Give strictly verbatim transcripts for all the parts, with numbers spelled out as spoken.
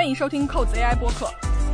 欢迎收听扣子 A I 播客。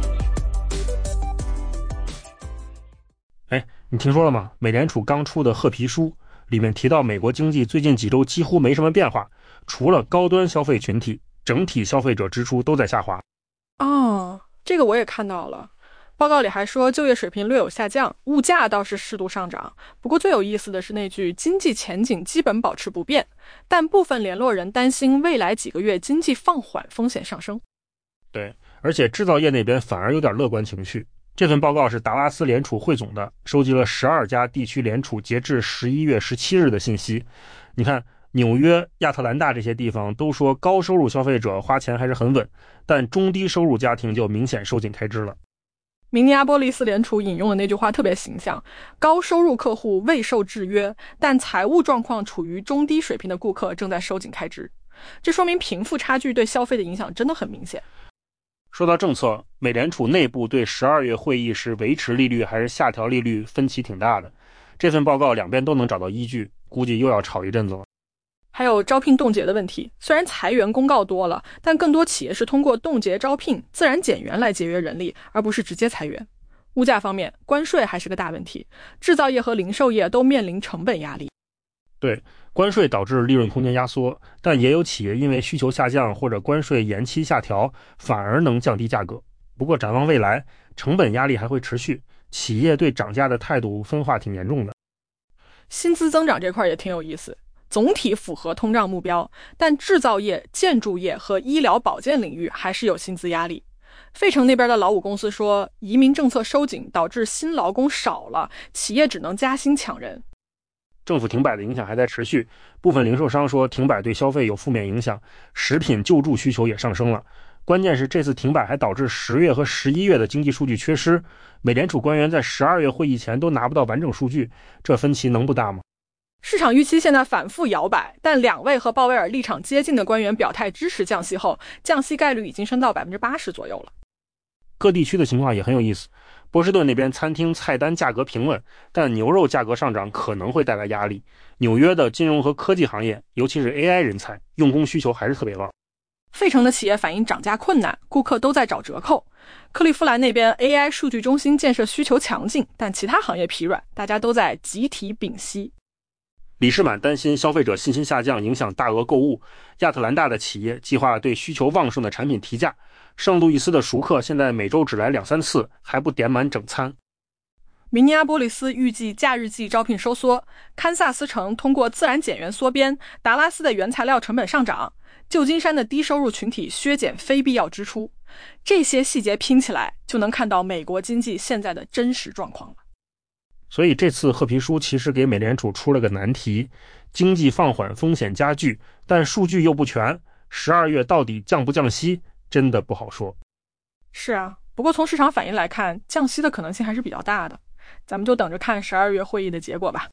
哎，你听说了吗？美联储刚出的褐皮书里面提到，美国经济最近几周几乎没什么变化，除了高端消费群体，整体消费者支出都在下滑。 哦，这个我也看到了。报告里还说就业水平略有下降，物价倒是适度上涨。不过最有意思的是那句经济前景基本保持不变，但部分联络人担心未来几个月经济放缓，风险上升。 对，而且制造业那边反而有点乐观情绪。这份报告是达拉斯联储汇总的，收集了十二家地区联储截至十一月十七日的信息。你看，纽约、亚特兰大这些地方都说高收入消费者花钱还是很稳，但中低收入家庭就明显收紧开支了。 明尼阿波利斯联储引用的那句话特别形象，高收入客户未受制约，但财务状况处于中低水平的顾客正在收紧开支。这说明贫富差距对消费的影响真的很明显。 说到政策，美联储内部对十二月会议是维持利率还是下调利率分歧挺大的。这份报告两边都能找到依据，估计又要吵一阵子了。 还有招聘冻结的问题，虽然裁员公告多了，但更多企业是通过冻结招聘、自然减员来节约人力，而不是直接裁员。物价方面，关税还是个大问题，制造业和零售业都面临成本压力。 对，关税导致利润空间压缩，但也有企业因为需求下降或者关税延期下调，反而能降低价格。不过展望未来，成本压力还会持续，企业对涨价的态度分化挺严重的。 薪资增长这块也挺有意思，总体符合通胀目标，但制造业、建筑业和医疗保健领域还是有薪资压力。费城那边的劳务公司说，移民政策收紧导致新劳工少了，企业只能加薪抢人。 政府停摆的影响还在持续，部分零售商说停摆对消费有负面影响，食品救助需求也上升了。关键是这次停摆还导致十月和十一月的经济数据缺失，美联储官员在十二月会议前都拿不到完整数据，这分歧能不大吗？ 市场预期现在反复摇摆，但两位和鲍威尔立场接近的官员表态支持降息后，降息概率已经升到 百分之八十 左右了。 各地区的情况也很有意思，波士顿那边餐厅菜单价格平稳，但牛肉价格上涨可能会带来压力。纽约的金融和科技行业，尤其是 A I 人才，用工需求还是特别旺。 费城的企业反映涨价困难，顾客都在找折扣。克利夫兰那边 A I 数据中心建设需求强劲，但其他行业疲软，大家都在集体屏息。 李士满担心消费者信心下降影响大额购物，亚特兰大的企业计划对需求旺盛的产品提价，圣路易斯的熟客现在每周只来两三次，还不点满整餐。 明尼阿波利斯预计假日季招聘收缩，堪萨斯城通过自然减员缩编，达拉斯的原材料成本上涨，旧金山的低收入群体削减非必要支出。这些细节拼起来，就能看到美国经济现在的真实状况了。 所以这次褐皮书其实给美联储出了个难题，经济放缓风险加剧，但数据又不全，十二月到底降不降息真的不好说。 是啊，不过从市场反应来看，降息的可能性还是比较大的，咱们就等着看十二月会议的结果吧。